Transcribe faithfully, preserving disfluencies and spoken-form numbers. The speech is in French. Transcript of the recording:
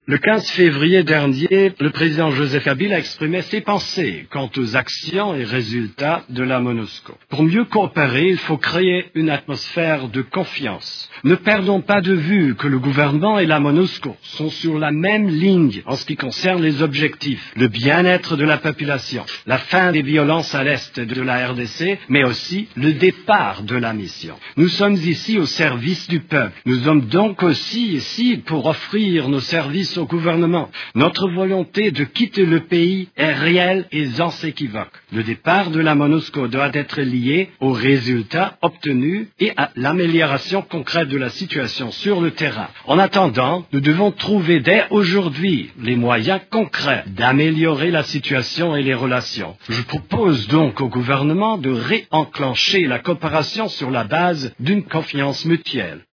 Le quinze février dernier, le président Joseph Kabila a exprimé ses pensées quant aux actions et résultats de la MONUSCO. Pour mieux coopérer, il faut créer une atmosphère de confiance. Ne perdons pas de vue que le gouvernement et la MONUSCO sont sur la même ligne en ce qui concerne les objectifs, le bien-être de la population, la fin des violences à l'est de la R D C, mais aussi le départ de la mission. Nous sommes ici au service du peuple. Nous sommes donc aussi ici pour offrir nos services au gouvernement. Notre volonté de quitter le pays est réelle et sans équivoque. Le départ de la MONUSCO doit être lié aux résultats obtenus et à l'amélioration concrète de la situation sur le terrain. En attendant, nous devons trouver dès aujourd'hui les moyens concrets d'améliorer la situation et les relations. Je propose donc au gouvernement de réenclencher la coopération sur la base d'une confiance mutuelle.